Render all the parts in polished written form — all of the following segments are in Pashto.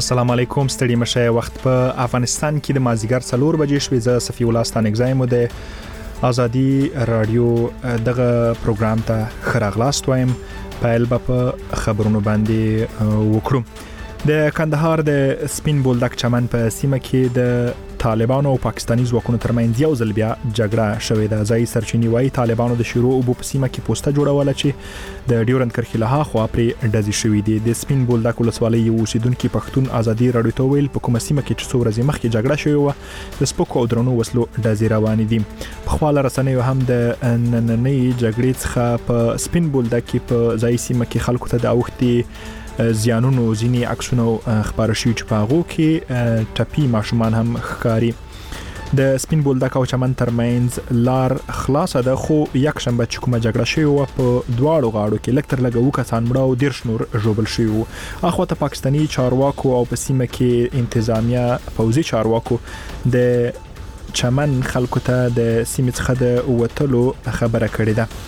السلام علیکم ستړي مشه وخت په افغانستان کې د مازیګر 4 بجې شوې ز صفی الله ستانګزایم د ازادي رادیو دغه پروګرام ته خراغلاست وایم پایل په خبرونو باندې وکړو د کندهار د سپین بولدک چمن په سیمه کې د طالبانو او پاکستاني ځواکونو ترمنځ یو ځل بیا جګړه شوې ده. ځای سرچینی وایي طالبانو د شیرو او په سیمه کې پوسټه جوړوله چې د ډیورند کرښې له خوا پرې ډزې شوې دي. د سپین بولدک ولسوالۍ یو اوسیدونکو پښتون ازادي رادیو ته ویل په کومه سیمه کې چې څو ورځې مخکې جګړه شوې و د سپکو او درنو وسلو ډزې روانې دي. په خپل رسنیو هم د نننۍ جګړې څخه په سپین بولدک کې په ځای سیمه کې خلکو ته د اوختي زیانونو ځینی عکسونه خبر شوي چې په هغه کې ټپي ماشومان هم ښکاري. د سپین بولدک او چمن ترمنځ لار خلاصه ده خو یک شنبه چې کومه جګړه شوې و په دواړو غاړو کې لکتر لګو کسان مړه او ډیر شنور ژوبل شوي وو. اخو ته پاکستاني چارواکو او په سیمه کې انتظامیه پوځي چارواکو د چمن خلکو ته د سیمې څخه د وټلو خبره کړې ده.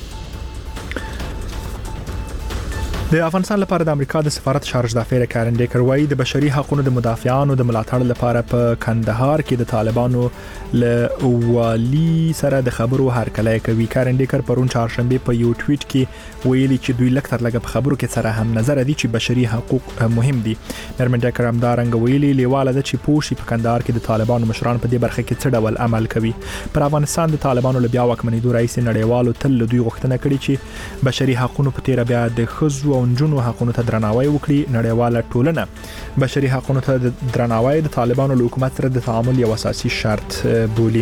د افغانستان لپاره د امریکا د سفارت شارج دافیر کارن ډیکر وايي د بشري حقوقو د مدافعانو د ملاتړ لپاره په کندهار کې د طالبانو له والی سره د خبرو هرکلی کوي. کارن ډیکر پرون چهارشنبه په یو ټویټ کې ویلي چې دوی لکتر لګ په خبرو کې سره هم نظر دي چې بشري حقوق مهم دي. نرمن ډیکر هم دا رنګ ویلي لیواله د چې پوښي په کندهار کې د طالبانو مشران په دې برخه کې څه ډول عمل کوي. پر افغانستان د طالبانو له بیا واکمنېدو رئیس نړیوالو تل دوی غوښتنه کړې چې بشري حقوقو په تیر بیا د خزو او نجونو حقوقو ته درناوی وکړي. نړیواله ټولنه بشري حقوقو ته درناوی د طالبانو له حکومت سره د تعامل یو اساسي شرط بولي.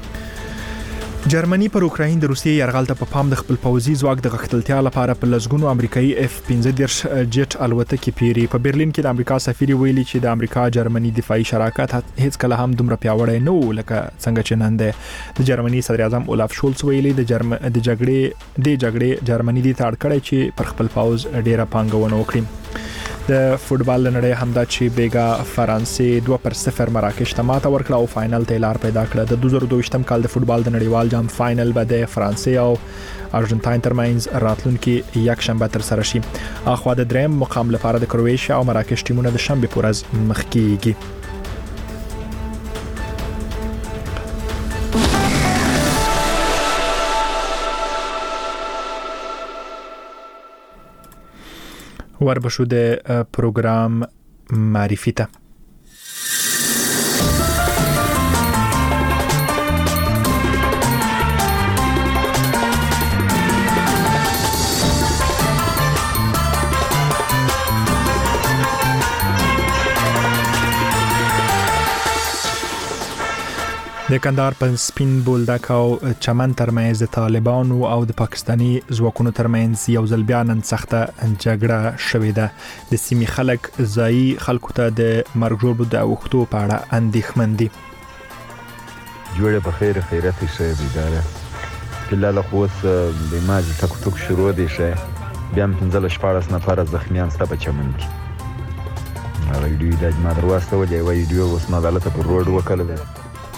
جرمني پر اوکراین د روسیې یرغل ته په پام د خپل پوځي ځواک د غښتلتیا لپاره په لزګونو امریکایي F-15 جټ الوتکې پیری. په برلین کې د امریکا سفیر ویلي چې د امریکا جرمني دفاعي شراکت هیڅ کله هم دومره پیاوړی نه و لکه څنګه چې نن دی. د جرمني صدر اعظم اولاف شولز ویلي د جګړې جرمني دي تاړ کړی چې پر خپل پوځ ډیره پانګونه وکړي. د فوتبال نړۍ همدا چې بیګا فرانسې 2-0 مراکش ته ماته ورکړه او فائنل ته لار پیدا کړه. د 2022م کال د فوتبال د نړیوال جام فائنل به د فرانسې او ارجنټاین ترمنځ راتلونکي یک شنبه تر سره شي. اخوا د دریم مقام لپاره د کرواتیا او مراکش ټیمونه د شنبه په ورځ مخ کیږي. وربشو د پروګرام معرفي ته د کندهار په سپین بولدک او چمن ترمنځ د طالبانو او د پاکستاني ځواکونو ترمنځ یو ځل بیا نن سخته جګړه شوې ده. د سیمې خلک ځایي خلکو ته د مرګ ژوبلو د اوښتو په اړه اندېښمن دي. جوړه په خیر خیرات شي بيداره کله خو د ماج ټک شروع دي شي بیا هم 15 نفر زخمیان ستا په چمن کې ویډیو د ما دروازه ولې ویډیو اوس ما غلطه پر روډ وکړه.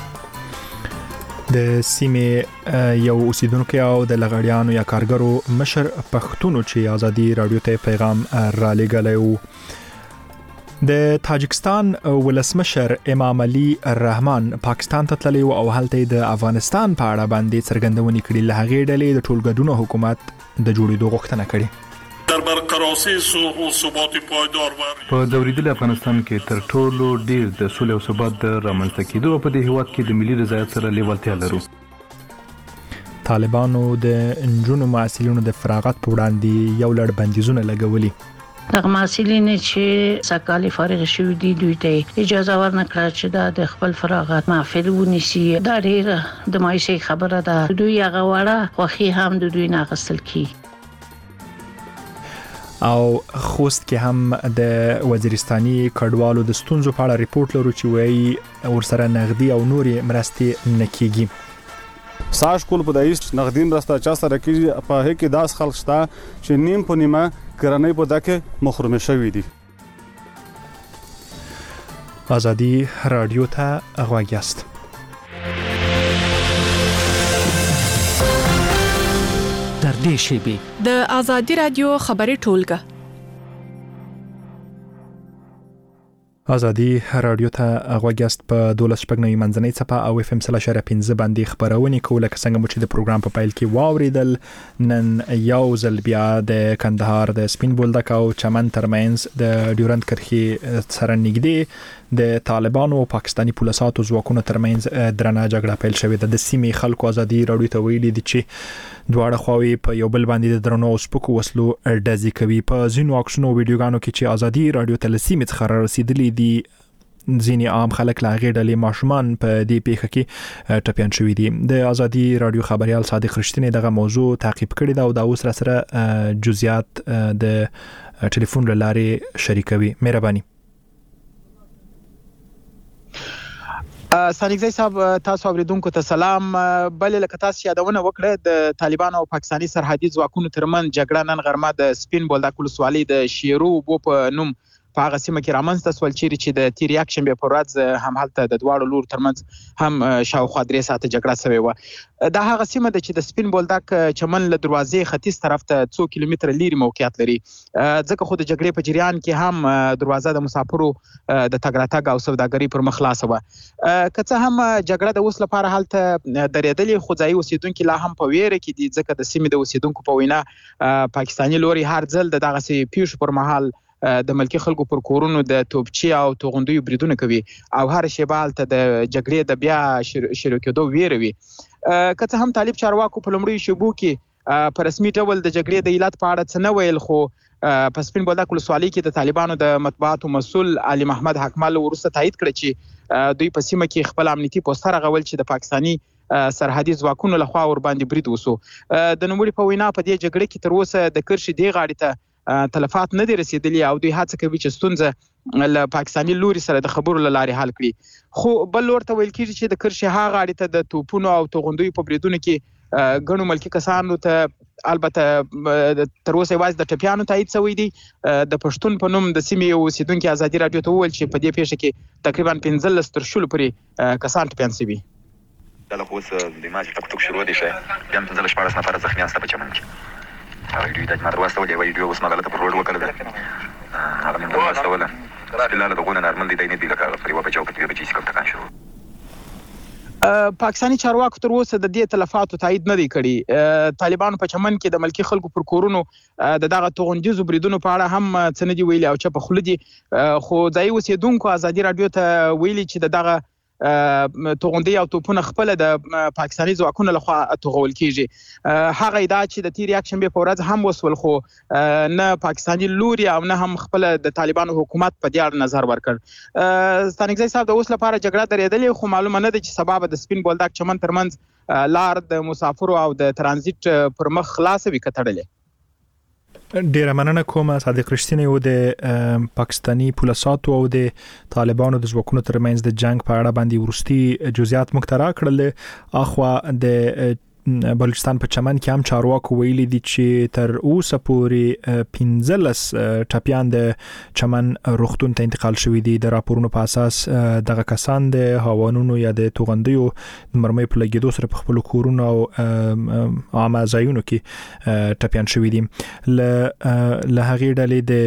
د سیمې یو اوسیدونکو او د لغړیانو یا کارګرو مشر پښتونو چې ازادي رادیو ته پیغام را لېږلی. د تاجکستان ولسمشر امام علي رحمان پاکستان ته تللی او هلته د افغانستان په اړه باندې څرګندونې کړې. له هغې ډلې د ټولګډون حکومت د جوړېدو غوښتنه کړې. در برقراری صلح و ثبات پایدار په دوریدل افغانستان کې تر ټولو ډیر د صلح او ثبات د رامنځته کېدو په دې هیواد کې د ملي رضایت سره لیوالتیا لرو. طالبانو د نجونو معسلینو د فراغت په وړاندې یو لړ بندیزونه لګولي. دغه معسلین چې سکالي فارغ شوي دي دوی ته اجازه ورنکړه چې د خپل فراغت محفل ونیسي. دا ډیر د مایوسۍ خبره ده. دوی هغه وړه خوښي هم د دوی نه اخیستل کیږي. او خوست کې هم د وزیرستاني کډوالو د ستونزو په اړه ریپورت لرو چې وایي ورسره نغدي او نورې مرستې نه کیږي. ساش کول په دایست نغدي مرسته چا سره کیږي په هغه کې داس خلک شته چې نیم په نیمه کرنۍ په دکه محروم شوي دي. ازادي رادیو ته غوږ یاست. در دې شیبې د ازادي رادیو خبري ټولګه ازادي رادیو ته غوږیاست په 12 منځنۍ صفه او FM 3.15 باندې خبرونه کوله څنګه مو چې د پروګرام په پایل کې واوریدل. نن یو ځل بیا د کندهار د سپین بولدک او چمن ترمنځ د ډیورند کرښې سره نږدې د طالبانو او پاکستاني پولیسو ځواکونو ترمنځ درنه جګړه پیل شوې ده. د سیمې خلکو ازادي رادیو ته ویلي دي چې دواړه خواوې په یو بل باندې د درنو او سپکو وسلو ډزې کوي. په ځینو عکسونو او ویډیوګانو کې چې ازادي رادیو ته لسیمې څخه رسیدلې دي ځینې عام خلک لا غیر ډلې ماشومان په دې پیښه کې ټپيان شوي دي. د ازادي رادیو خبريال صادق رښتینی دغه موضوع تعقیب کړی دا او دا اوس را سره جزئیات د ټلیفون لارې شریکوي. مهرباني. سانګزی صاحب تاسو اوریدونکو ته سلام. بل لکه تاسو یادونه وکړه د طالبانو او پاکستاني سرحدي ځواکونو ترمن جګړه نن غرمه د سپین بولدک ولسوالۍ د شیرو بو په نوم په هغه سیمه کې رامنځته سول چې د تیر یک شنبه په ورځ هم هلته د دواړو لور ترمنځ هم شاوخوا 3 ساعته جګړه شوې و. دا هغه سیمه ده چې د سپین بولدک چمن له دروازې ختیځ طرف ته 2 کیلومتره لري موقعیت لري. ځکه خو د جګړې په جریان کې هم دروازه د مسافرو د تګ راتګ او سوداګرۍ پر مخ خلاصه و. که څه هم جګړه د اوس لپاره هلته درېدلې خو ځایي اوسیدونکو لا هم په ویره کې دي ځکه د سیمې د اوسیدونکو په وینا پاکستاني لوري هر ځل دغه سي پیښ پر مهال د ملکی خلکو پر کورونو د توپچی او توغندوی بریدونه کوي او هر شیبه هلته د جګړې د بیا شروع کېدو ویروي. که څه هم طالب چارواکو په لومړیو شیبو کې په رسمي ډول د جګړې د علت په اړه څه نه ویل خو په سپین بولدک ولسوالۍ کې د طالبانو د مطبوعاتو مسؤل علي محمد حکمل وروسته تایید کړ چې دوی په سیمه کې خپل امنیتي پوسټر غول چې د پاکستاني سرحدي ځواکونو لخوا ور باندې برید وسو. د نوموړي په وینا په دې جګړې کې تر اوسه د کرښې دی غاړې ته تلفات نه دي رسیدلي او دوی هڅه کوي چې ستونزه له پاکستاني لوري سره د خبرو لارې حل کړي. خو بل لور ته ویل کېږي چې د کرښې هغه غاړې ته د توپونو او توغندوی په بریدونو کې ګڼو ملکی کسانو ته البته تر اوسه یوازې د ټپیانو تایید شوی دی. د پښتون په نوم د سیمې اوسیدونکو ازادي رادیو ته وویل چې په دې پیښه کې تقریبا 15 تر 20 پورې کسان ټپیان شوي. دا له اوس د ماجی ټک شروع دي شه بیا 15 نفر زخمیان ست په چمن کې. ویډیو د مدرسې واسطه دی ویډیو اوس مغلطه پر روډ وکړه. هغه من واسطه ولا بلال دغونه نارمل دی نه دی لکه په یو بچو کې به چې کوم تکان شروع. پاکستاني چارواکو تر اوسه د دې تلفاتو تایید نه دی کړی. طالبانو په چمن کې د ملکی خلکو پر کورونو دغه توغندیزو بریدونو په اړه هم څه نه دی ویلي او چې په خلدي خو ځای اوسیدونکو ازادي رادیو ته ویلي چې دغه توغندي او توپونه خپل د پاکستاني ځواکونو لخوا توغول کیږي. هغه ادعا چې د تیر یک شنبه په ورځ هم وسول خو نه پاکستاني لوري او نه هم خپل د طالبانو حکومت په دې اړه نظر ورکړ. ستانګزی صاحب د اوس لپاره جګړه درېدلې خو معلومه نه ده چې سبب د سپین بولدک چمن ترمنځ لار د مسافرو او د ترانزیت پر مخ خلاصوي کتړلې. ډیره مننه کوم صادق رښتینی و د پاکستاني پولیسو او د طالبانو د ځواکونو ترمنځ د جنگ په اړه باندې ورستي جزئیات مخترع کړل. اخوا د بلوچستان په چمن کې هم چارواکو ویلي دي چې تر اوسه پورې 15 ټپيان د چمن روغتون ته انتقال شوي دي. د راپورونو په اساس دغه کسان د هاوانونو یا د توغندیو مرمۍ په لګیدو سره په خپل کورونو او عامه ځایونو کې ټپيان شوي دي. له هغې ډلې د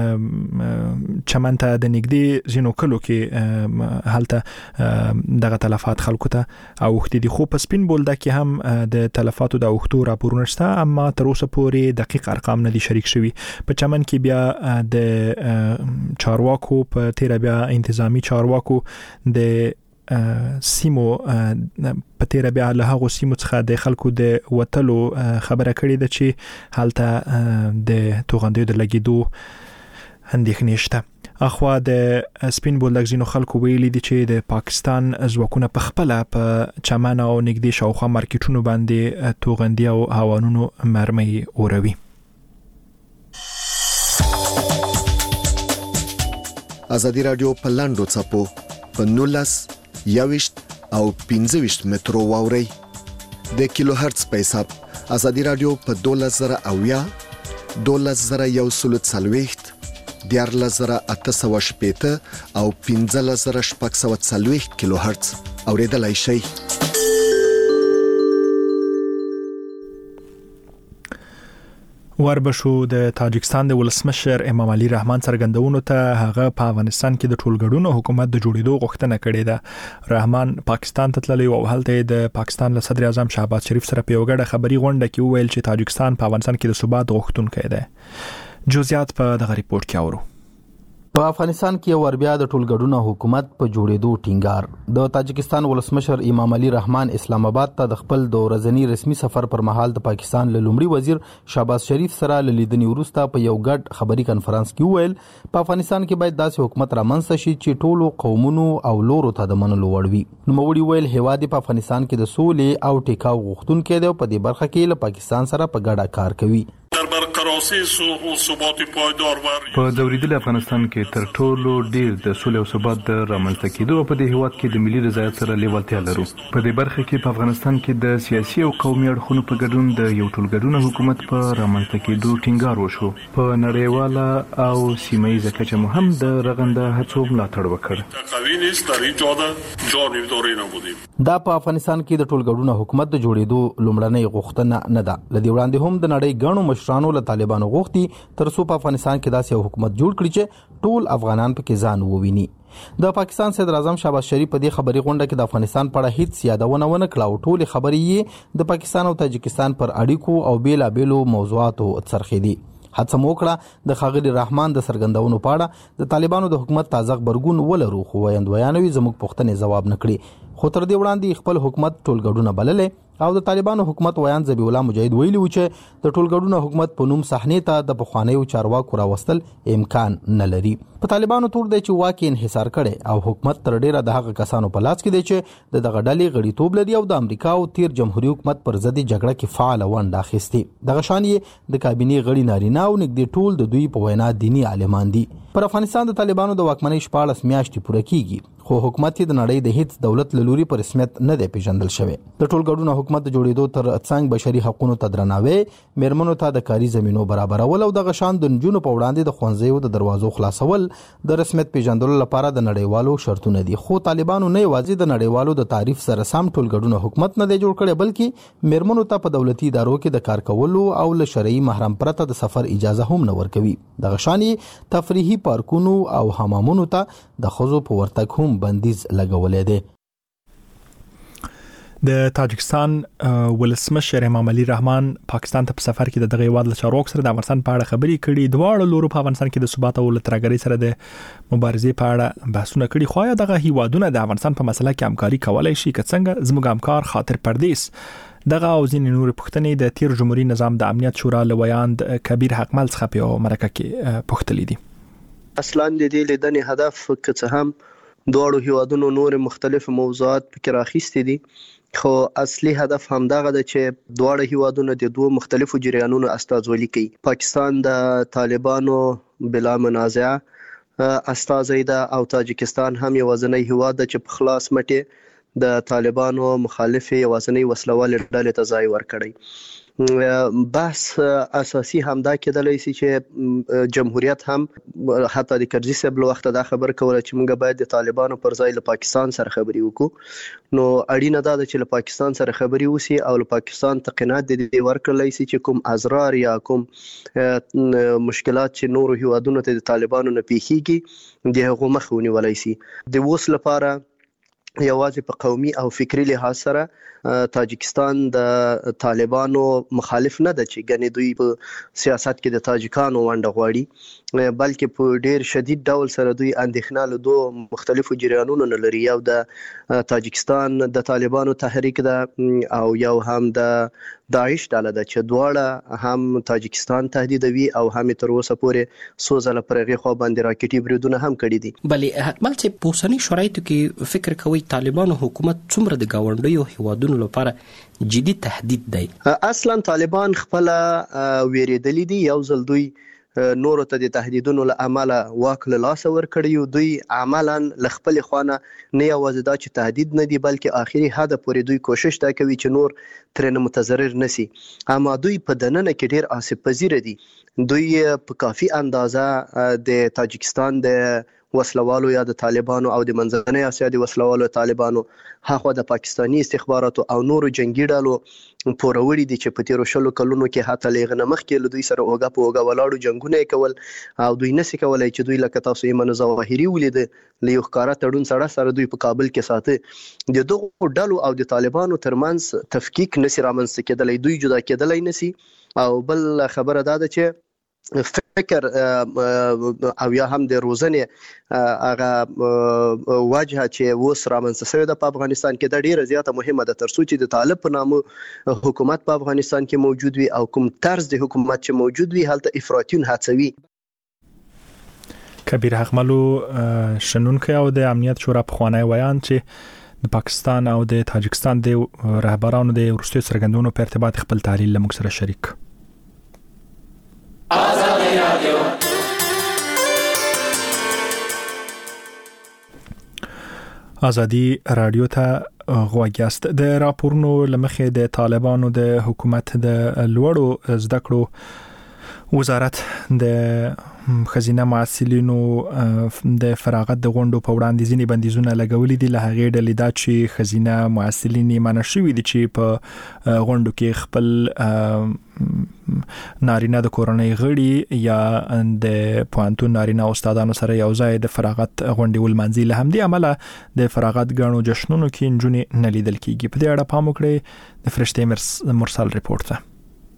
چمن ته د نږدې ځینو کلو کې هلته دغه تلفات خلکو ته اوښتي دي خو په سپین بولدک کې هم د تلفاتو د اوښتو راپورونه شته اما تر اوسه پورې دقیق ارقام نه دي شریک شوي. په چمن کې بیا د چارواکو په تیر بیا انتظامی چارواکو د سیمو په تیر بیا له هغه سیمو څخه د خلکو د وتلو خبره کړې ده چې هلته د توغندیو د لګیدو اندېښنې شته. اخوا د سپین بولدک ځینو خلکو ویلي دي چې د پاکستان ځواکونه په خپل په چمن او نږدې شاوخوا مارکیټونو باندې توغندي او هاوانونو مرمۍ اوروي. ازادي رادیو په لاندو چپو په 19 21 او 15 مترو واوري د کیلو هرتز په حساب ازادي رادیو په 12000 12140 14880 او 15640 کیلو هرتز اوریدلای شئ. وربشو د تاجکستان د ولسمشر امام علي رحمان څرګندونو ته هغه په افغانستان کې د ټولګډونو حکومت د جوړېدو غوښتنه کړې ده. رحمان پاکستان ته تللی او هلته د پاکستان له صدر اعظم شهباز شریف سره په یو ګډه خبري غونډه کې وویل چې تاجکستان په افغانستان کې د ثبات غوښتونکی دی. جزئیات په دغه ریپورت کې اورو. په افغانستان کې ور بیا د ټولګډونو حکومت په جوړېدو ټینګار. د تاجکستان ولسمشر امام علي رحمان اسلام آباد ته د خپل د ورځني رسمي سفر پر مهال د پاکستان له لومړي وزیر شهباز شریف سره لیدنې وروسته په یو ګډ خبري کانفرنس کې وویل په افغانستان کې باید داسې حکومت رامنځته شي چې ټولو قومونو او لورو ته د منلو وړ وي. نوموړي ویل هیواد په افغانستان کې د سولې او ټیکاو غوښتونکی دی او په دې برخه کې له پاکستان سره په ګډه کار کوي. په ځورېدلي افغانستان کې تر ټولو ډیر د سولې او ثبات د رامنځته کېدو په دې هیواد کې د ملي رضایت سره لیوالتیا لرو. په دې برخه کې په افغانستان کې د سیاسي او قومي اړخونو په ګډون د یو ټولګډونه حکومت په رامنځته کېدو ټینګار وشو. په نړیواله او سیمه ییزه کچه مو هم د رغنده هڅو ملاتړ وکړ. دا په افغانستان کې د ټولګډونه حکومت د جوړېدو لومړنۍ غوښتنه نه ده. لدې وړاندې هم د نړۍ غنو مشرانو له طالبانو غوښتي تر څو په افغانستان کې داسې یو حکومت جوړ کړي چې ټول افغانان پکې ځان وویني. د پاکستان صدر اعظم شهباز شریف په دې خبري غونډه کې د افغانستان په اړه هیڅ یادونه ونه کړه او ټول خبرې د پاکستان او تاجکستان پر اړیکو او بیلابېلو موضوعاتو څرخېدي. هڅه مو کړه د ښاغلي رحمان د څرګندونو په اړه د طالبانو د حکومت تازه غبرګون ولرو خو ویاندویانوي زموږ پوښتنې ځواب نه کړي. خو تر دې وړاندې خپل حکومت ټولګډونه بللې او د طالبانو حکومت ویان ذبیح الله مجاهد ویلي و چې د ټولګډونه حکومت په نوم صحنې ته د پخوانیو چارواکو راوستل امکان نه لري. په طالبانو تور دی چې واکې انحصار کړي او حکومت تر ډیره د هغه کسانو په لاس کې دی چې دغه ډلې غړیتوب لري او د امریکا او تیر جمهوریت حکومت پر ضد جګړه کې فعال ونډه اخیستې. دغه شان یې د کابینې غړي نارینه او نږدې ټول د دوی په وینا دینی عالمان دي. پر افغانستان د طالبانو د واکمنۍ 14 میاشتې پوره کیږي خو حکومت د نړۍ د هیڅ دولت له لوري په رسمیت نه دی پیژندل شوی. د ټولګډونه حکومت د جوړېدو تر څنګ بشري حقوقو ته درناوی، میرمنو ته د کاري زمینو برابرول او د غشان د نجونو په وړاندې د ښوونځیو د دروازو خلاصول د رسمیت پیژندلو لپاره د نړیوالو شرطونه دي. خو طالبانو نه یوازې د نړیوالو د تعریف سره سم ټولګډونه حکومت نه دی جوړ کړی بلکې میرمنو ته په دولتي ادارو کې د کار کولو او له شرعي محرم پرته د سفر اجازه هم نه ورکوي. د غشان تفریحي پارکونو او حمامونو ته د ښځو په ورتګ هم بندیز لګولې دی. د تاجکستان ولسمشر امام علي رحمان پاکستان ته په سفر کې د دغه هیواد له چارواکو سره د افغانستان په اړه خبرې کړي. دواړو لورو په افغانستان کې د ثبات او ترهګرۍ سره د مبارزې په اړه بحثونه کړي. خو آیا دغه هیوادونه د افغانستان په مسله کې همکاري کولای شي که څنګه؟ زموږ همکار خاطر پردیس دغه او ځینې نور پوښتنې د تیر جمهوریت نظام د امنیت شورا له ویاند کبیر حقمل څخه په مرکه کې پوښتلې دي. اصلاً د دې لیدنې هدف که څه هم دواړو هیوادونو نور مختلف موضوعات پکې راخیستې دي خو اصلي هدف هم دغه ده چې دواړه هیوادونه د دوه مختلفو جریانونو استازولي کوي. پاکستان د طالبانو بلا منازعه استازی ده او تاجکستان هم یوازینی هیواد ده چې په خلاص مټې د طالبانو مخالف یوازینی وسلوال ډلې ته ځای ورکړی. بحث اساسي همدا کېدلی شي چې جمهوریت هم حتی د کرزي صاحب له وخته دا خبر کوله چې موږ باید د طالبانو پر ځای له پاکستان سره خبرې وکړو. نو اړینه ده چې له پاکستان سره خبرې وسی او له پاکستان تقینات د دې ورکړلی شي چې کوم ازرار یا کوم مشکلات چې نورو هیوادونو ته د طالبانو نه پیښیږي د هغو مخه ونیولی شي. د اوس لپاره یوازې په قومي او فکری لحاظ سره تاجکستان د طالبانو مخالف نه ده چې ګنې دوی په سیاست کې د تاجکانو ونډه غواړي بلکې په ډیر شدید ډول سره دوی اندېښنه له دوه مختلفو جریانونو نه لري. یو د تاجکستان د طالبانو تحریک ده او یو هم د داعش ډله ده چې دواړه هم تاجکستان تهدیدوي او هم تر اوسه پورې څو ځله پر هغې خوا باندې راکټي بریدونه هم کړي دي. بلې حکمل چې په اوسني شرایطو کې فکر کوي طالبانو حکومت څومره د ګاونډیو هیوادونو لپاره جدي تهدید دی؟ اصلا طالبان خپل ویریدلی دي. یو ځل دوی نورو ته د تهدیدونو له امله واک له لاسه ورکړي. دوی عملا له خپل خوانه نه یوازې دا چې تهدید نه دی بلکې آخري حد پورې دوی کوشش دا کوي چې نور ترې متضرر نشي. اما دوی په دننه کې ډیر آسیب پذیر دي. دوی په کافي اندازه د تاجکستان د وسلوالو یا د طالبانو او د منځنۍ اسیا د وسلوالو طالبانو هغه د پاکستاني استخباراتو او نورو جنگي ډلو پوروړي دي چې په تیرو 20 کلونو کې حتی لغنه مخکې له دوی سره اوګه په اوګه ولاړو جنگونه کول او دوی نسي کولای چې دوی لکه تاسو یې منو ظاهري ولید له یو ښکارا تړون سره دوی په کابل کې ساتي د دغه ډلو او د طالبانو ترمنځ تفکیک نسی رامنځته کېدلای دوی جدا کېدلای نسی او بل خبره ده چې فکر او یا هم د روزنې هغه واجهه چې وس رامنځته شوې ده په افغانستان کې د ډیره زیاته مهمه ده ترڅو چې د طالب په نامه حکومت په افغانستان کې موجود وي او کوم طرز د حکومت چې موجود وي هلته افراطیون هڅوي. کبیر حقملو شنونکو او د امنیت شورا په خوانی ویان چې د پاکستان او د تاجکستان د رهبرانو د ورستي سرګندونو په ارتباط خپل تحلیل لمغ سره شریک. آزادی رادیو آزادی رادیو ته غواګیاست. د راپورونو لمخې د طالبانو د حکومت د لوړو زده کړو وزارت د خزینه معسلینو د فراغت د غونډو په وړاندې ځینې بندیزونه لګولې دي. له هغې ډلې دا چې خزینه معسلین منع شوي دي چې په غونډو کې خپل نارینه د کورنۍ غړي یا د پوهنتون نارینه استادانو سره یو ځای د فراغت غونډې ولمانځي. له همدې امله د فراغت غاڼو جشنونو کې نجونې نه لیدل کیږي. په دې اړه پام وکړئ د فرشتې مرسل ریپورت ته.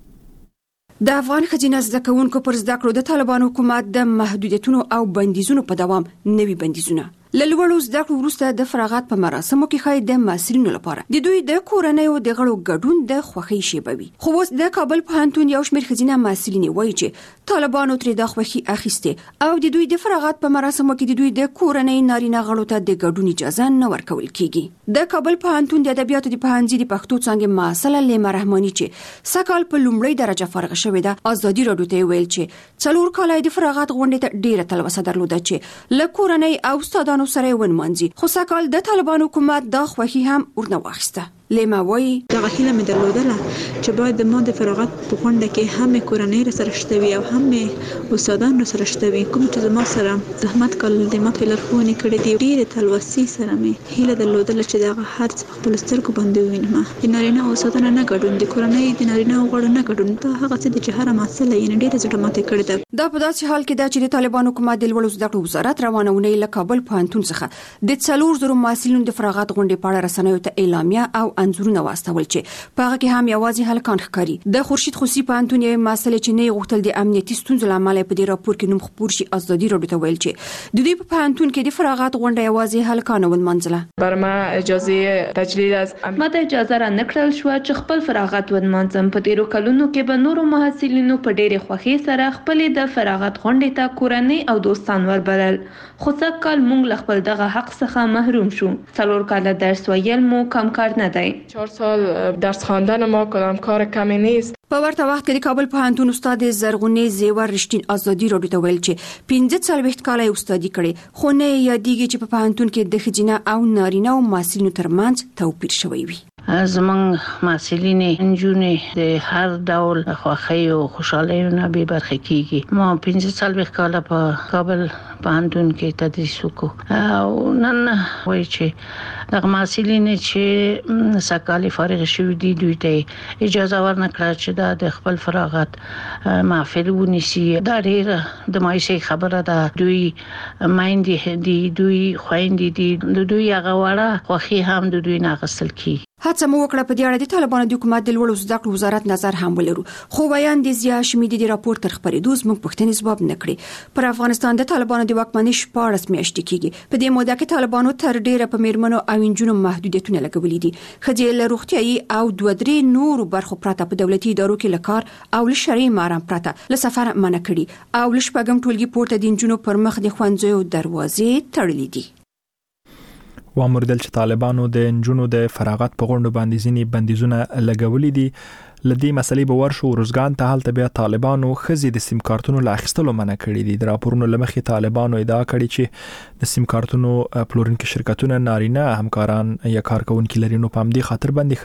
د افغان خزینه زده کوونکو پر زده کړو د طالبانو حکومت د محدودیتونو او بندیزونو په دوام نوي بندیزونه لوړو زده کړو وروسته د فراغت په مراسمو کې خای د محصلینو لپاره د دوی د کورنۍ او د غړو ګډون د خوښۍ شیبه وي. خو اوس د کابل پوهنتون یو شمېر خزینه محصلین وایي چې طالبانو ترې د خوښۍ اخیسته او د دوی د فراغت په مراسمو کې د دوی د کورنۍ نارینه غړو ته د ګډون اجازه نه ورکول کیږي. د کابل پوهنتون د ادبیاتو د پوهنځي د پښتو څانګې محصله لیما رحماني چې سکهال په لومړۍ درجه فارغ شوې ده آزادي رادیو ته ویل چې 4 کال د فراغت غونډې ته ډیره تلوسه درلوده چې له کورنۍ او استادانو سره ونمانځي. خو سکهال د طالبانو حکومت د خوښي هم ورنه واخیسته. لیما وایي دغه هیله مې درلودله چې باید د ما د فراغت په غونډه کې هم کورنۍ سره شته وي او هم استادان سره شته وي. کوم چې زما سره زحمت کول د ما په لارښوونې کړې دي ډېرې تلوسې سره مې هیله درلودله چې دغه هر څه په خپل سترګو باندې ووینم. د نارینه او استادانو نه ګډون د کورنۍ د نارینه غړو نه ګډون ته هغه څه چې هر محصله یې ډېره زړه ماته کړې ده. دا په داسې حال کې ده چې د طالبانو حکومت د لوړو زده کړو وزارت روانونه له کابل پوهنتون څخه د 400 محصلینو د فراغت غونډې په اړه رسنیو ته اعلامیه او انځورونه واستول چې په هغه کې هم یوازې هلکان ښکاري. د خورشید خوسی پوهنتون یو مسله چې نه غوښتل د امنیتي ستونزو لامل په دې راپور کې نوم خپور شي آزادي رادیو ته ویل چې د دوی په پوهنتون کې د فراغت غونډه یوازې هلکان ولمنځله. بر ما اجازه تجلیل از ما د اجازه را نکړل شو چې خپل فراغت ولمنځم. په تیرو کلونو کې به نورو محصلینو په ډېرې خوښۍ سره خپل د فراغت غونډې ته کورنۍ او دوستان وربلل. خو سکهال موږ له خپل دغه حق څخه محروم شو. 4 کال درس ویل مو کم کار نه دی. 4 سال درس خواندن ما کدام کار کمی نیست. په ورته وخت کې د کابل پوهنتون استاد زرغونې زیور رښتین آزادي رادیو ته ویل چې 15 کال استادي کړي خو نه یادېږي چې په پوهنتون کې د خزینه او نارینه او محصلینو ترمنځ توپیر شوی وي. زمونږ محصلین انجونې د هر ډول خوښۍ او خوشحالۍ نه به برخه کیږي. ما 15 کال په کابل پوهنتون کې تدریس وکړ او نن وایي چې دغه محصلین چې سکهال فارغ شوي دي دوی ته اجازه ورنکړه چې د خپل فراغت محفل ونیسي. دا ډېر د مایوسۍ خبره ده. دوی میندې دي دوی خویندې دي د دوی هغه وړه خوښي هم د دوی نه اخیستل کیږي. هڅه مو وکړه په دې اړه د طالبانو د حکومت د لوړو زده کړو وزارت نظر هم ولرو. خو بیان د ضیا حشمي د راپور تر خبرېدو زموږ پوښتنې ځواب نه کړي. پر افغانستان د طالبانو د واکمنۍ 14 میاشتې کېږي. په دې موده کې طالبانو تر ډیره په میرمنو او انجونو محدودیتونه لګولي دي. ښځې له روغتیايي او 2-3 نورو برخو پرته په دولتي ادارو کې له کار او له شرعي محرم پرته له سفر منع کړي او له شپږم ټولګي پورته د انجونو پر مخ د ښوونځیو دروازې تړلې دي. وامردل چې طالبانو د انجونو د فراغت په غونډه باندې ځینی بندیزونه لګولې دي. لدی مسلې به ورشو روزګان ته حالت بیا طالبانو خزي د سیم کارتونو لا اخیستلو منع کړی دي. د راپورونو لمخې طالبانو ادعا کړې چې د سیم کارتونو پلورونکو شرکتونه نارینه همکاران یا کارکونکو لري، نو په همدې خاطر باندې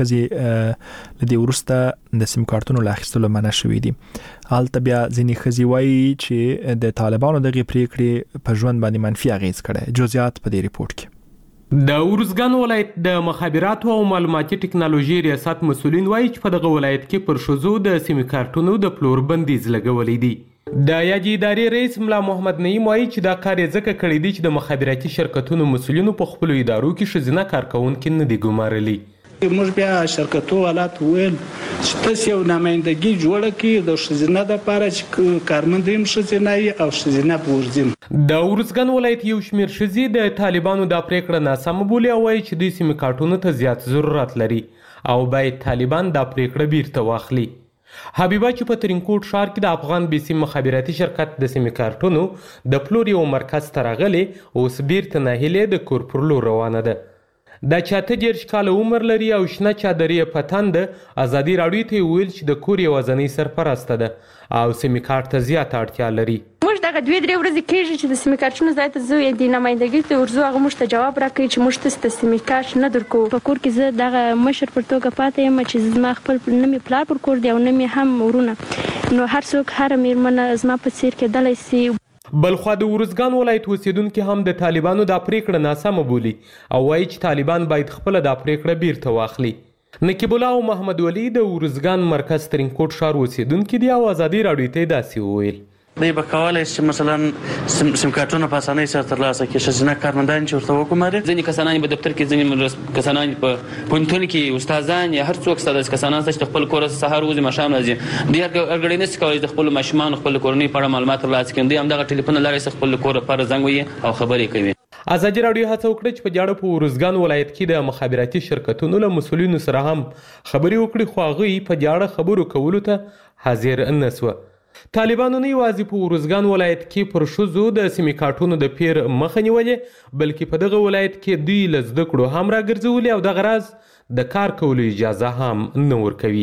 خزي لدی ورسته د سیم کارتونو لا اخیستلو منع شوې دي. حالت بیا ځینی خزي وایي چې د طالبانو دغه پریکړې په ژوند باندې منفي اغیز کړي. جزئیات په دې ریپورت کې. د ورزګان ولایت د مخابراتو او معلوماتي ټکنالوژي ریاست مسولین وایي چې په دغه ولایت کې پر ښځو د سیم کارتونو د پلور بندیز لګولې دي. د یادې ادارې رئیس ملا محمد نعیم وایي چې دا کار یې ځکه کړی دی چې د مخابراتي شرکتونو مسولینو په خپلو ادارو کې ښځینه کارکونکي نه دي ګمارلي. موږ بیا شرکتو حالات ویل چې تاسو یو نمائندګي جوړه کړئ د ښځینه د لپاره چې کارمند هم ښځینه او ښځینه پورځم. د ورزګان ولایت یو شمېر ښځې د طالبانو دا پریکړه ناسمه بولي او وایي چې دوی سیم کارتونو ته زیات ضرورت لري او باید طالبان دا پریکړه بیرته واخلي. حبیبه چې په ترینکوټ ښار کې د افغان بیسیم مخابراتي شرکت د سیم کارتونو د پلور یو مرکز ته راغلي، اوس بیرته ناهیلې د کور پر لور روانه ده. د 34 کاله عمر لري او شنه چادرې په تن ده. ازادي راډیو ته ویل چې د کور یوازینۍ سرپرسته ده او سیم کارت ته زیاته اړتیا لري. موږ دغه 2-3 ورځې کېږي چې د سیم کارتونو ځای ته ځو د نمائندګۍ ته ورځو، هغه موږ ته جواب راکوي چې موږ ته سیم کارت نه درکو. په کور کې زه دغه مشر پر توګه پاتې یم چې زما خپل نه مې پلار پر کور دی او نه مې هم ورونه، نو هر څوک هر میرمنه زما په څیر کېدلی سي. بلخوا د ورزګان ولایت اوسیدونکي هم د طالبانو دا پریکړه ناسمه بولي او وایي چې طالبان باید خپله دا پریکړه بیرته واخلي. نقیب الله او محمد ولی د ورزګان مرکز ترینکوټ ښار اوسیدونکي دي او ازادي راډیو ته داسې وویل. دوی به کولی چې مثلا سیم کارتونه په اسانۍ سره ترلاسه کړي. ښځینه کارمندان چې ورته وګماري، ځینې کسانان په دفتر کې، ځینې کسانان په پوهنتون کې استادان یا هر څوک داسې کسانان شته چې خپل کور سهار وځي ماښام راځي. دوی هرګړی نشي کولی د خپلو ماشومانو خپل کورنۍ په اړه معلومات ترلاسه کړي. دوی همدغه ټلیفون له لارې خپل کور لپاره زنګ وهي او خبرې کوي. ازادي راډیو هڅه وکړه چې په جاړه په ورزګان ولایت کې د مخابراتي شرکتونو له مسولینو سره هم خبرې وکړي، خو هغوی په جاړه خبرو کولو ته حاضر نه سوه. طالبانو نه یوازې په ورزګان ولایت کې پر ښځو د سیم کارتونو د پیر مخه نیولې، بلکې په دغه ولایت کې دوی له زده کړو هم راګرځولي او دغه راز د کار کولو اجازه هم نه ورکوي.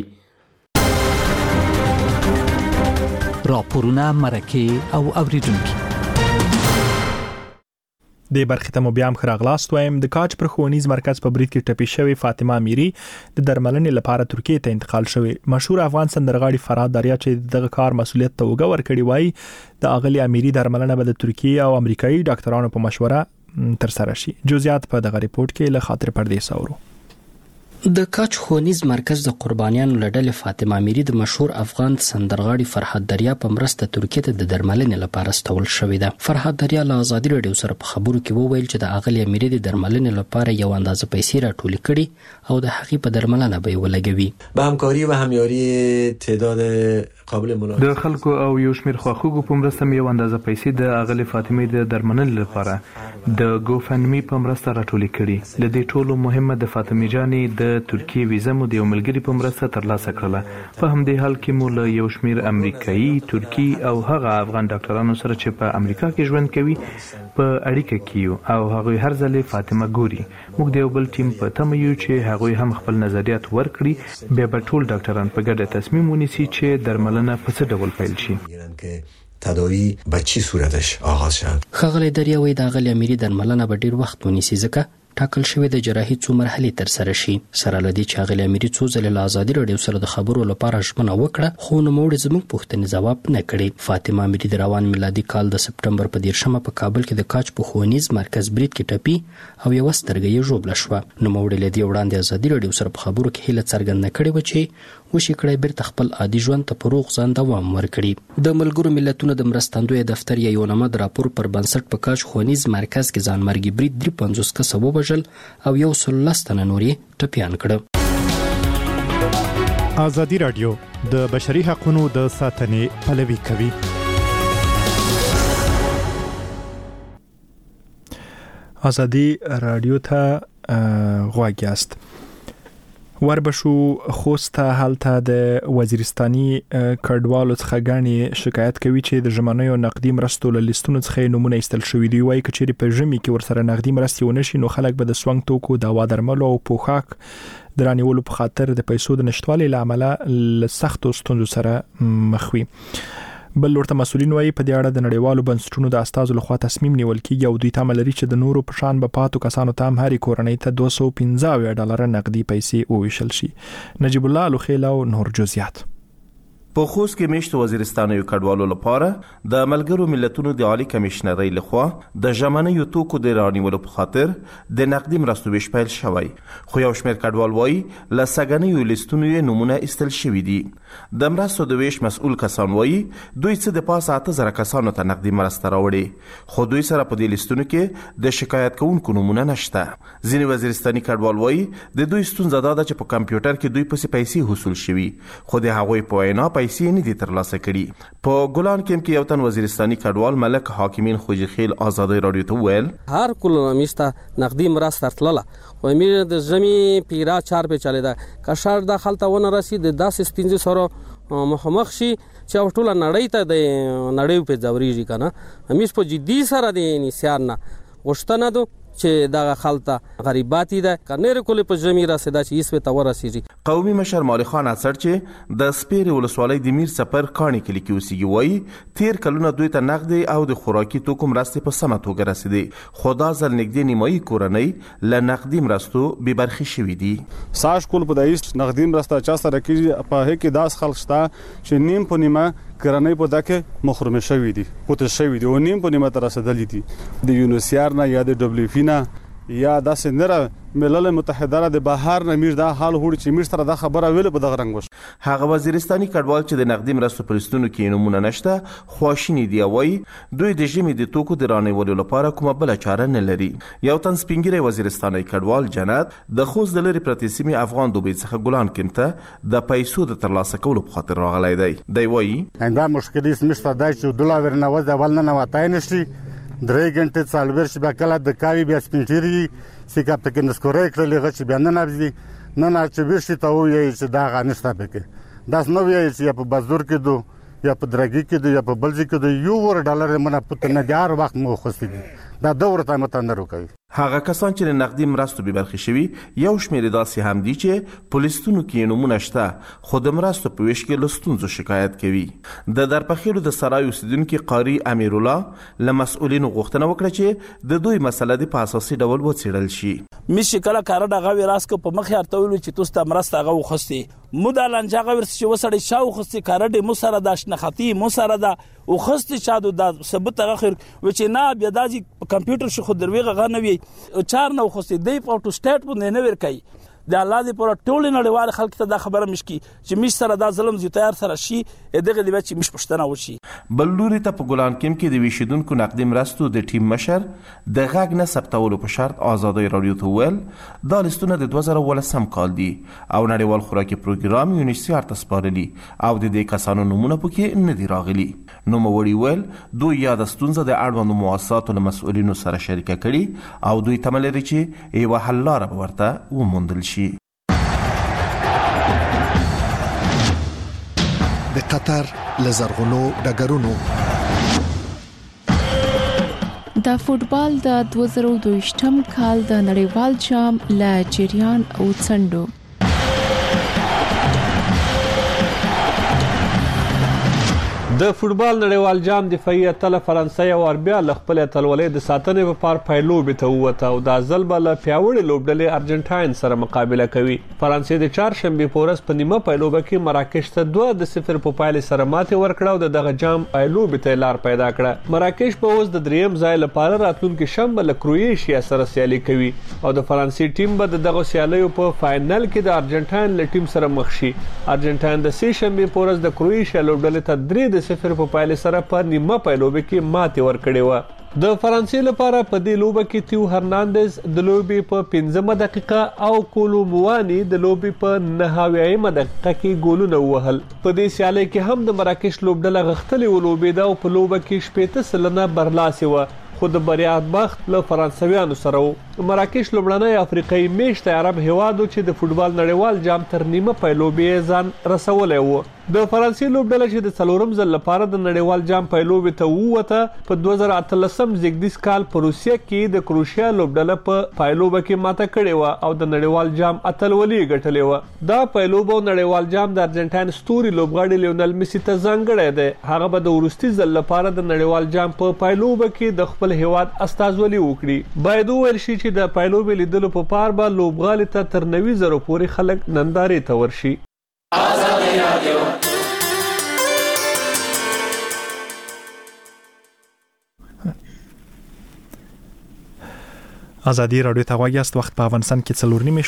راپورونه، مرکې او اوریدونکي د برخې ته مو بیا هم خراغلاست وایم. د کاج پر ښوونیز مرکز په برید کې ټپي شوی فاطمه امیری د درملنې لپاره ترکیه ته انتقال شوی. مشهور افغان سندرغاړي فرهاد دریا چې دغه کار مسولیت ته وګ ورکړي وایي د اغلی امیری درملنه به د ترکیه او امریکایي ډاکټرانو په مشوره تر سره شي. جزئیات په دغه ریپورت کې له خاطر پردیس اورو. د کاچ ښوونیز مرکز د قربانیانو له ډلې فاطمه امیری د مشهور افغان سندرغاړي فرهاد دریا په مرسته ترکیه ته د درملنې لپاره استول شوې ده. فرهاد دریا له ازادي راډیو سره په خبرو کې وویل چې د اغلی امیری د درملنې لپاره یو اندازه پیسې راټولې کړي او د هغې په درملنه به یې ولګوي. به همکاری و همیاری تعداد قابل ملاحظه د خلکو او یو شمېر خواخوږو په مرسته یو اندازه پیسې د اغلی فاطمه د درملنې لپاره د ګوفندمی په مرسته راټولې کړي. له دې ټولو مهمه د فاطمه جانې د ترکیه ویزه مو د یو ملګري په مرسته ترلاسه کړله. په همدې حال کې مو له یو شمېر امریکایي، ترکی او هغه افغان ډاکټرانو سره چې په امریکا کې ژوند کوي په اړیکه کې یو او هغوی هر ځل فاطمه ګوري. موږ د یو بل ټیم په تمه یو چې هغوی هم خپل نظریات ورکړي، بیا به ټول ډاکټران په ګډه تصمیم ونیسي چې درملنه په څه ډول پیل شي. تداوی به چی صورتش آغاز شد. خغلی دریا وایي د اغلی امیری درملنه به ډیر وخت ونیسي ځکه ټاکل شوی د جراحي څو مرحلې تر سره شي. سره لدی چې اغلی امیری څو ځله له ازادي راډیو سره د خبرو لپاره ژمنه وکړه، خو نوموړي زموږ پوښتنې ځواب نه کړي. فاطمه امیری د روان میلادي کال د سپټمبر په 10 په کابل کې د کاچ په ښوونیز مرکز برید کې ټپي او یو سترګه یې ژوبله شوه. نوموړي له دې وړاندې ازادي راډیو سره په خبرو کې هیله څرګنده کړې و چې وشي کړی بیرته خپل عادي ژوند ته په روغ ځان دوام ورکړي. د ملګرو ملتونو د مرستندوی دفتر یا یو نمد راپور پر بنسټ په کاچ ښوونیز مرکز کې ځانمرګي برید 53 کسه ووژل او 110 تنه نور یې ټپیان کړه. ازادي راډیو د بشري حقوقو د ساتنې پلوي کوي. ازادي راډیو ته غواګیاست. وربشو خوسته حالته د وزیرستاني کډوالو څخه غاڼي شکایت کوي چې د ژمنیو نقدي مرستو له لیستونو څخه نمونه ایستل شوې دی وایي چې په ژمي کې ورسره نقدي مرستې ونشي نو خلک به د سوانګ توکو دوا درملو او پوښاک درانیولو په خاطر د پیسو د نشټوالي لامل سختو ستونزو سره مخ وي. بل ورته مسولین وایي په دې اړه د نړیوالو بنسټونو د استازو لخوا تصمیم نیول کیږي او دوی تمه لري چې د نورو په شان به پاتو کسانو ته هم هرې کورنۍ ته $215 نقدي پیسې وویشل شي. نجیب الله الوخیل او نور جزئیات. په خوست کې میشت وزیرستاني کډوالو لپاره د ملګرو ملتونو د عالی کمشنرۍ لخوا د ژمنیو توکو د رانیولو په خاطر د نقدي مرستو ویش پیل شوی خو یو شمېر کډوال وایي له سګنیو لیستونو یې نمونه ایستل شوي دي. د مرستو د ویش مسؤل کسان وایي دوی څه د پاسه 8000 کسانو ته نقدي مرسته راوړي خو دوی سره په دې لیستونو کې د شکایت کوونکو نمونه نشته. ځینې وزیرستاني کډوال وایي د دوی ستونزه دا ده چې په کمپیوټر کې دوی پسې پیسې حصول شوي خو د هغوی په وینا پیسې نه دي ترلاسه کړي. په ګلان کې یو تن وزیرستاني کډوال ملک حاکمین خوجی خیل آزادی رادیو ته ویل هر کله میسته نقدي مرسته ترلله خو امیر د زمي پیرا 4 په چاله ده کشر د خلته ونه رسید د 10 ستینځ سره مخامخ شي چې ټول نړۍ ته د نړۍ په ځوريږي کنه همیش په جدي سره د نسیان نه غشتنه دو چې دا خلته غریباتی ده کنه کول په زمي راسدا چې ایسو ته ورسیږي. قومي مشر مالک خان اثر چې د سپیر ولسوالۍ د میر سفر کانی کلی کې اوسېږي وایي تیر کلونه دوی ته نقدي او د خوراکي توکو مرستې په سمه توګه رسیدي خو دا ځل نږدې نیمایي کورنۍ له نقدي مرستو بې برخې شوي دي. ساش کول په دایست نقدي مرسته چا سره کېږي په هکې داس خلک شته چې نیم په نیمه کرنۍ په دکه محروم شوي دي پوت شوي دي او نیم په نیمه تر رسیدلې دي د یونیسیار نه یا د WFP نه یا د سندره ملل متحده د بهر نه میر دا حال هوړي چې میر سره دا خبره ویل په دغه رنګ وش. هغه وزیرستاني کډوال چې د نقدي مرستو پرستونو کې نمونه نشته خواشینی دی وایي دوی د ژمي د توکو د رانیولو لپاره کومه بل چاره نه لري. یو تن سپینګری وزیرستاني کډوال جنت د خوست د لری پرتی سیمه افغان دوبۍ څخه ګلان کمته د پیسو د ترلاسه کولو په خاطر راغلی دی. دی وایي دا مشکل نشته دای چې $1 نه وځي اول نه واتای نشي 3 غنټه څالور شي بکله د کاوی بیا سپینټری سیکاپ ته نسکورې کړلې غچ بیا نه نابزي نه چې وشي ته وایي چې دا غنښت پکې داس نو وایي چې په بازار کې دو یا په درګي کې دو یا په بلځي کې دو $1 منه پته نه جار وخت مو خوستي دا دور ته متندرو کوي. هغه کسان چې نقدي مرستو به برخې شوي یو شمېر داسې هم دي چې پولیسونو کې نمونه شته خو د مرستو په ویش کې له ستونزو شکایت کوي. د درپخیلو د سرای اوسیدونکي قاری امیر الله له مسؤلینو غوښتنه وکړه چې د دوی مسله د په اساسي ډول وڅېړل شي. مشي کله کار دغه وراس کو په مخ هرته ویل چې تاسو ته مرسته غو خوستي مودا لنجاغه ورس چې وسړی شاو خوستي کار دې مو سره د شنختی مو سره د او خوستي شادو د ثبوت اخر و چې نه بیا د کمپیوټر شو خو درویغه غنوي چار نو خوستي دی په ټو سټیټ باندې نه ور کوي د الله دې پر ټول نړیوال خلک ته دا خبره مشکی چې مش سره دا ظلم زی تیار سره شي دغه دی چې مش پښتنه وشي. بل لوري ته په ګلان کې د ویشیدونکو نقدي مرستو د ټیم مشر د غږ نه ثبتولو په شرط آزادۍ رادیو ته ویل دا لیستونه د 2018 کال دي او نړیوال خوراکي پروګرام یونیسیار ته سپارلي او د دې کسانو نمونه پکې نه دي راغلي. نو موري ویل دوی یا د ستونزه د اړوندو مؤسساتو له مسؤلینو سره شریکه کړي او دوی تمه لري چې یو حل لاره ورته وموندل شي. د قطر لزرغونو ډګرونو د فوټبال د 2022م کال د نړیوال جام له جریان او څنډو د فوټبال نړیوال جام دفاعي اتله فرانسې او اربیا له خپل اتلولۍ د ساتنې لپاره پایلوبې ته ووته او د ځل بل پیاوړي لوبډلې ارجنټاین سره مقابله کوي. فرانسې د چهارشنبه په ورځ په نیمه پایلوبه کې مراکش ته 2-0 په پایله سره ماتې ورکړه او دغه جام پایلوبې ته لار پیدا کړه. مراکش په اوس د دریم ځای لپاره راتلونکي شنبه له کروئیشیا سره سیالي کوي او د فرانسې ټیم به دغه سیالیو په فائنل کې د ارجنټاین له ټیم سره مخ شي. ارجنټاین د سې شنبه په ورځ د کروئیشیا لوبډلې ته 3-0 په پایله سره په نیمه پایلوبه کې ماتې ورکړې و. د فرانسې لپاره په دې لوبه کې تیو هرناندز د لوبې په 15 دقیقه او کولو موانی د لوبې په 9 دقیقه کې ګولونه وهل. په دې سیالي کې هم د مراکش لوبډله غختلې ولوبېده او په لوبه کې 70 سلنه برلاسي و خو د بریا بخت له فرانسویانو سره وو. مراکش لومړنی افریقایي میشت عرب هیوادو چې د فوټبال نړیوال جام تر نیمه پایلوبې ځان رسولی وو. د فرانسې لوبډله چې د څلورم ځل لپاره د نړیوال جام پایلوبې ته ووته په 2018 زیږدیز کال په روسیه کې د کروشیا لوبډله په پایلوبه کې ماته کړې وه او د نړیوال جام اتلولي ګټلې وه. دا پایلوبه او نړیوال جام د ارجنټاین ستوري لوبغاړي لیونل میسي ته ځانګړی دی. هغه به د وروستي ځل لپاره د نړیوال جام په پایلوبه کې د خپل هیواد استازولي وکړي. باید وویل شي چې د پایلوبې لیدلو په پار به لوبغالي ته تر 90,000 پورې خلک نندارې ته ورشي. ازادي رادیو ته غواړئ وخت په افغانستان کې 4 نیمه